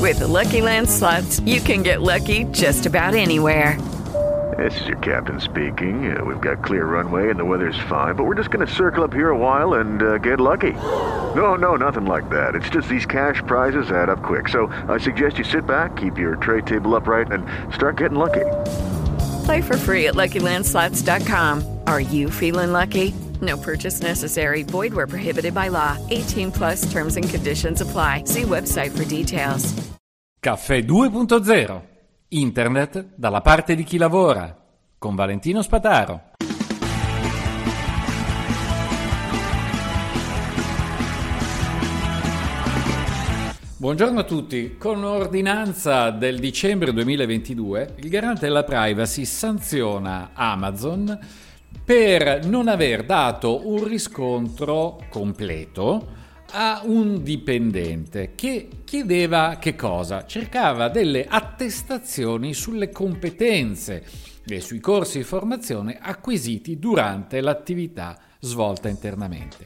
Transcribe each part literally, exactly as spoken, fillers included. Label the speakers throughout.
Speaker 1: With Lucky Land Slots, you can get lucky just about anywhere.
Speaker 2: This is your captain speaking. Uh, we've got clear runway and the weather's fine, but we're just going to circle up here a while and uh, get lucky. No, no, nothing like that. It's just these cash prizes add up quick. So I suggest you sit back, keep your tray table upright, and start getting lucky.
Speaker 1: Play for free at Lucky Land Slots dot com. Are you feeling lucky? No purchase necessary. Void where prohibited by law. eighteen plus terms and conditions apply. See website for details.
Speaker 3: Caffè due punto zero. Internet dalla parte di chi lavora. Con Valentino Spataro. Buongiorno a tutti. Con ordinanza del dicembre duemilaventidue, il garante della privacy sanziona Amazon per non aver dato un riscontro completo a un dipendente che chiedeva che cosa? Cercava delle attestazioni sulle competenze e sui corsi di formazione acquisiti durante l'attività svolta internamente.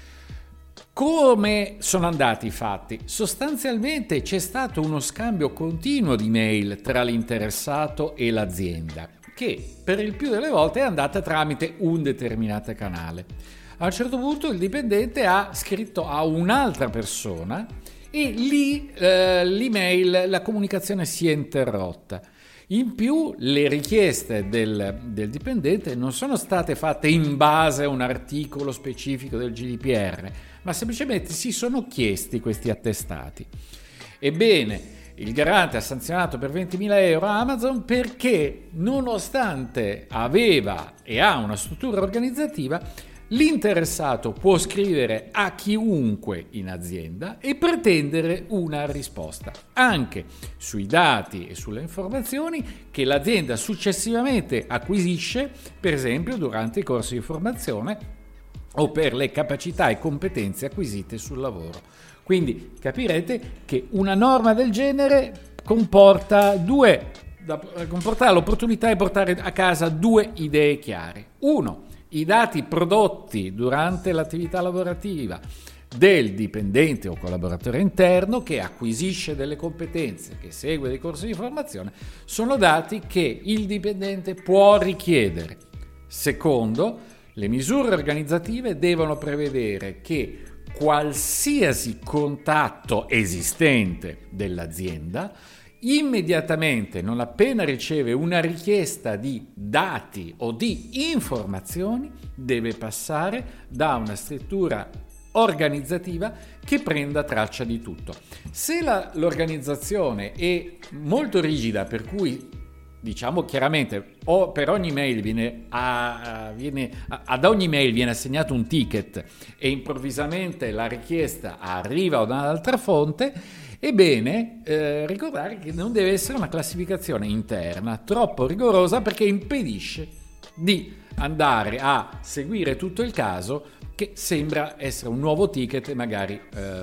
Speaker 3: Come sono andati i fatti? Sostanzialmente c'è stato uno scambio continuo di mail tra l'interessato e l'azienda, che per il più delle volte è andata tramite un determinato canale. A un certo punto il dipendente ha scritto a un'altra persona e lì eh, l'email, la comunicazione si è interrotta. In più le richieste del, del dipendente non sono state fatte in base a un articolo specifico del G D P R, ma semplicemente si sono chiesti questi attestati. Ebbene, il garante ha sanzionato per ventimila euro Amazon perché, nonostante aveva e ha una struttura organizzativa, l'interessato può scrivere a chiunque in azienda e pretendere una risposta, anche sui dati e sulle informazioni che l'azienda successivamente acquisisce, per esempio durante i corsi di formazione o per le capacità e competenze acquisite sul lavoro. Quindi capirete che una norma del genere comporta due, comporta l'opportunità di portare a casa due idee chiare. Uno, i dati prodotti durante l'attività lavorativa del dipendente o collaboratore interno che acquisisce delle competenze, che segue dei corsi di formazione, sono dati che il dipendente può richiedere. Secondo, le misure organizzative devono prevedere che qualsiasi contatto esistente dell'azienda immediatamente, non appena riceve una richiesta di dati o di informazioni, deve passare da una struttura organizzativa che prenda traccia di tutto. Se la, l'organizzazione è molto rigida, per cui diciamo chiaramente o per ogni mail viene, a, viene a, ad ogni mail viene assegnato un ticket e improvvisamente la richiesta arriva da un'altra fonte, ebbene, eh, ricordare che non deve essere una classificazione interna troppo rigorosa, perché impedisce di andare a seguire tutto il caso, che sembra essere un nuovo ticket magari eh,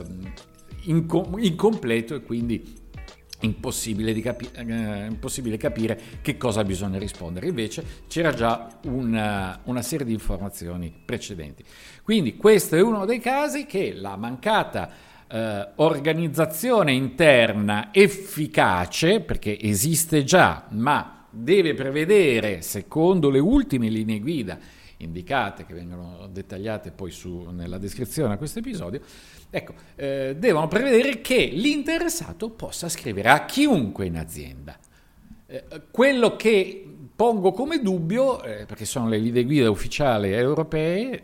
Speaker 3: inco- incompleto e quindi impossibile, di capi- eh, impossibile capire che cosa bisogna rispondere. Invece c'era già una, una serie di informazioni precedenti. Quindi questo è uno dei casi che la mancata Uh, organizzazione interna efficace, perché esiste già, ma deve prevedere, secondo le ultime linee guida indicate, che vengono dettagliate poi su, nella descrizione a questo episodio, ecco, eh, devono prevedere che l'interessato possa scrivere a chiunque in azienda. Eh, quello che pongo come dubbio, eh, perché sono le linee guida ufficiali europee,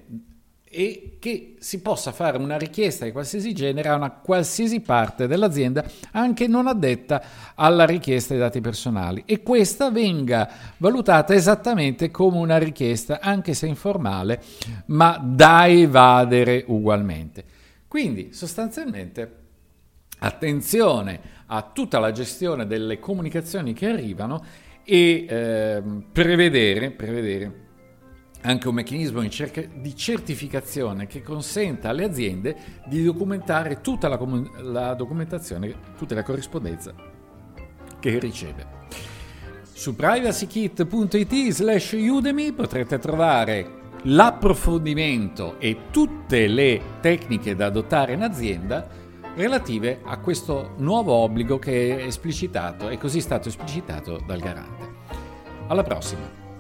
Speaker 3: e che si possa fare una richiesta di qualsiasi genere a una qualsiasi parte dell'azienda, anche non addetta alla richiesta dei dati personali, e questa venga valutata esattamente come una richiesta, anche se informale, ma da evadere ugualmente. Quindi sostanzialmente attenzione a tutta la gestione delle comunicazioni che arrivano e eh, prevedere, prevedere anche un meccanismo di certificazione che consenta alle aziende di documentare tutta la, comun- la documentazione, tutta la corrispondenza che riceve. Su privacykit punto it slash Udemy potrete trovare l'approfondimento e tutte le tecniche da adottare in azienda relative a questo nuovo obbligo che è esplicitato e così è stato esplicitato dal garante. Alla prossima!